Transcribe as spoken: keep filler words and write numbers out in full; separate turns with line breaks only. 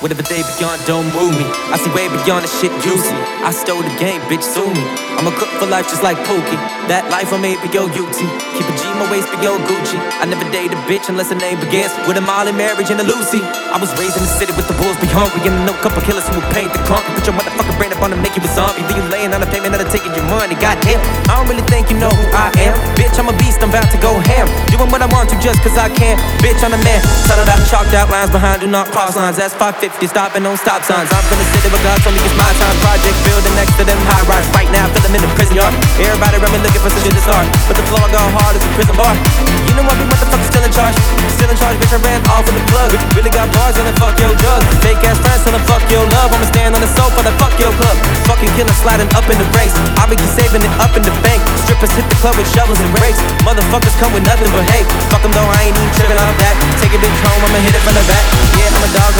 Whatever they beyond, don't move me. I see way beyond the shit you see. I stole the game, bitch, sue me. I'm a cook for life just like Pookie. That life I made for your U T. Keep a G in my waist for your Gucci. I never date a bitch unless her name begins with a Molly marriage and a Lucy. I was raised in the city with the wolves be hungry. And I know a couple killers who will paint the concrete. Put your motherfucking brain up on to make you a zombie. Leave you laying on the payment that I'm taking your money. Goddamn, I don't really think you know who I am. Bitch, I'm a beast, I'm about to go ham. Doing what I want to just cause I can. Bitch, I'm the man. Tunneled out, chalked out lines behind, do not cross lines. That's five fifty, stopping on stop signs. I'm from the city where God told me it's my time. Project building next to them high rise. Right now, feel them in the prison yard. Everybody around me looking for some shit to start. But the floor I go hard as a prison bar. You know what, we motherfuckers still in charge. Still in charge, bitch, I ran off with the plug. Really got bars on the fuck your drugs. Fake ass friends telling fuck your love. I'ma stand on the sofa to fuck your club. Fucking killer sliding up in the ranks. I be saving it up in the bank. Strippers hit the club with shovels and rakes. Motherfuckers come with nothing but hate. Fuck them though, I ain't even tripping off that. Take a bitch home, I'ma hit it from the back. Yeah, I'm a dog